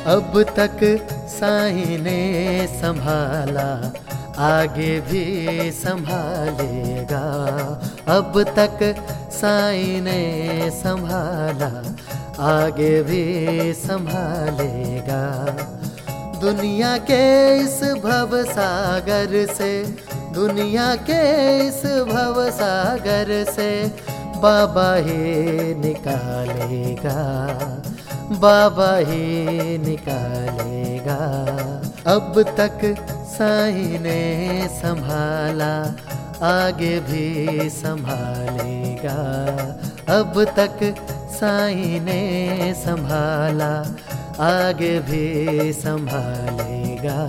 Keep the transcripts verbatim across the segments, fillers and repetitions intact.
अब तक साईं ने संभाला, आगे भी संभालेगा। अब तक साईं ने संभाला, आगे भी संभालेगा। दुनिया के इस भव सागर से, दुनिया के इस भव सागर से बाबा ही निकालेगा, बाबा ही निकालेगा। अब तक साईं ने संभाला, आगे भी संभालेगा। अब तक साईं ने संभाला, आगे भी संभालेगा।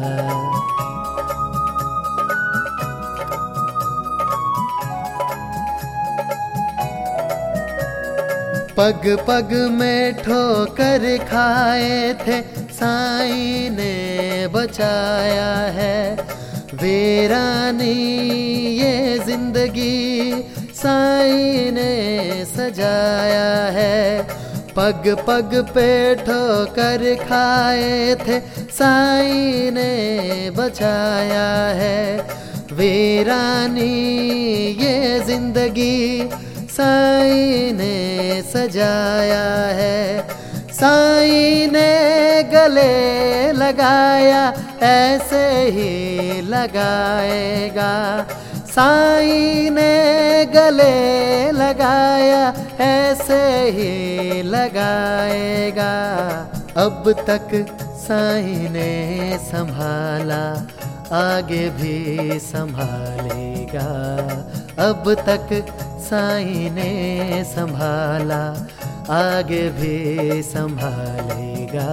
पग पग में ठोकर खाए थे, साईं ने बचाया है। वीरानी ये जिंदगी साईं ने सजाया है। पग पग पे ठोकर खाए थे, साईं ने बचाया है। वीरानी ये जिंदगी साईं ने सजाया है। साईं ने गले लगाया, ऐसे ही लगाएगा। साईं ने गले लगाया, ऐसे ही लगाएगा। अब तक साईं ने संभाला, आगे भी संभालेगा। अब तक साईं ने संभाला, आगे भी संभालेगा।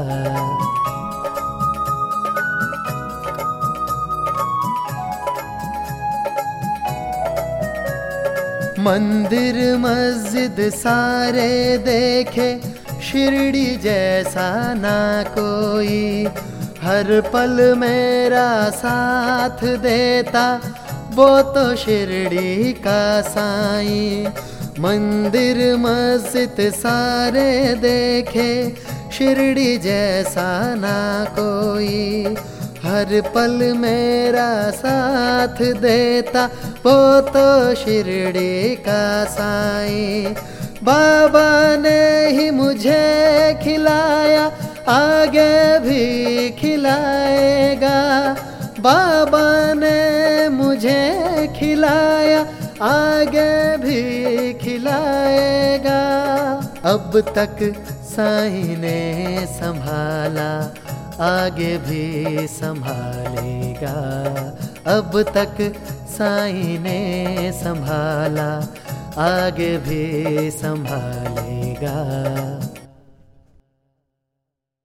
मंदिर मस्जिद सारे देखे, शिरडी जैसा ना कोई। हर पल मेरा साथ देता, वो तो शिरडी का साईं। मंदिर मस्जिद सारे देखे, शिरडी जैसा ना कोई। हर पल मेरा साथ देता, वो तो शिरडी का साईं। बाबा ने ही मुझे खिलाया, आगे भी खिलाएगा। बाबा ने मुझे खिलाया, आगे भी खिलाएगा। अब तक साईं ने संभाला, आगे भी संभालेगा। अब तक साईं ने संभाला, आगे भी संभालेगा।